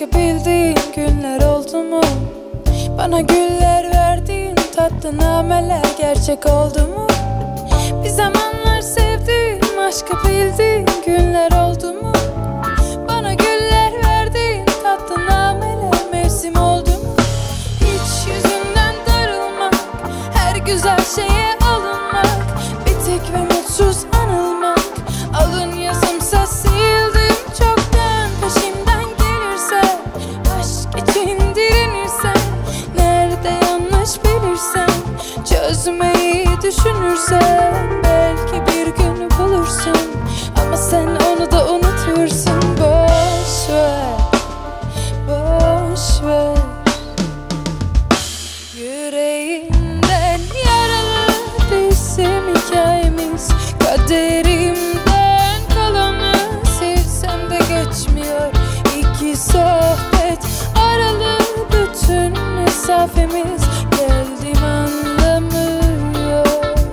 Aşkı bildiğin günler oldu mu? Bana güller verdiğin tatlı nameler gerçek oldu mu? Bir zamanlar sevdiğim, aşkı bildiğin günler oldu mu? Bana güller verdiğin tatlı nameler mevsim oldu mu? Hiç yüzünden darılmak, her güzel şeye alınmak, bitik ve mutsuz anılmak. Alın yazımsa sildim çoktan, peşimden gelirsen, aşk için direnirsen, nerede yanlış bilirsen, çözmeyi düşünürsen, belki bir gün bulursun. Ama sen onu da unutursun. Boş ver, boş ver. Yüreğinden yaralı bizim hikayemiz, kaderimden kalanı silsem de geçmiyor. İki sohbet aralı bütün mesafemiz, geldim anlamıyor.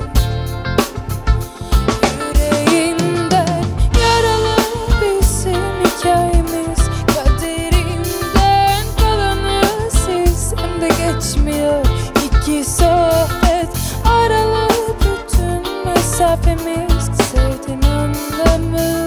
Yüreğinden yaralı bizim hikayemiz, kaderimden kalanı silsem de geçmiyor. İki sohbet aralı bütün mesafemiz, sevdim anlamıyor.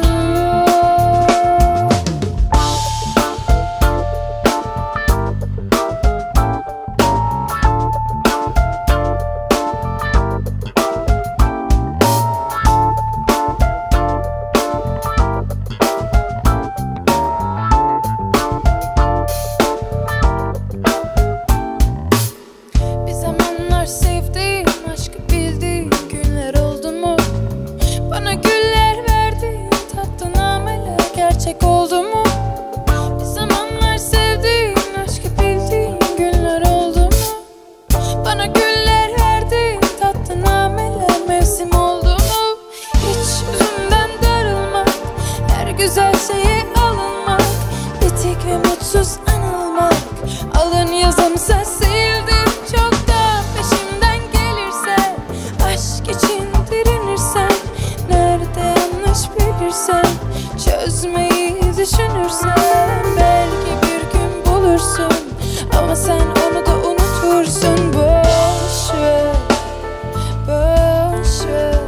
Bir zamanlar sevdiğim, aşkı bildiğim günler oldu mu? Bana güller verdiğin tatlı nameler gerçek oldu mu? Bir zamanlar sevdiğim, aşkı bildiğin günler oldu mu? Bana güller verdiğin tatlı nameler mevsim oldu mu? Hiç yüzümden darılmak, her güzel şeye alınmak, bitik ve mutsuz anılmak. Alın yazımsa sildim çoktan, peşimden gelirsen, aşk için direnirsen, nerede yanlış bilirsen, çözmeyi düşünürsen, belki bir gün bulursun. Ama sen onu da unutursun. Boş ver, boş ver.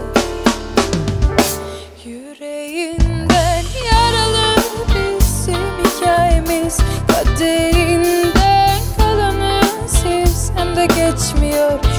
Yüreğinden yaralı bizim hikayemiz, kaderinden kalanı silsem de geçmiyor.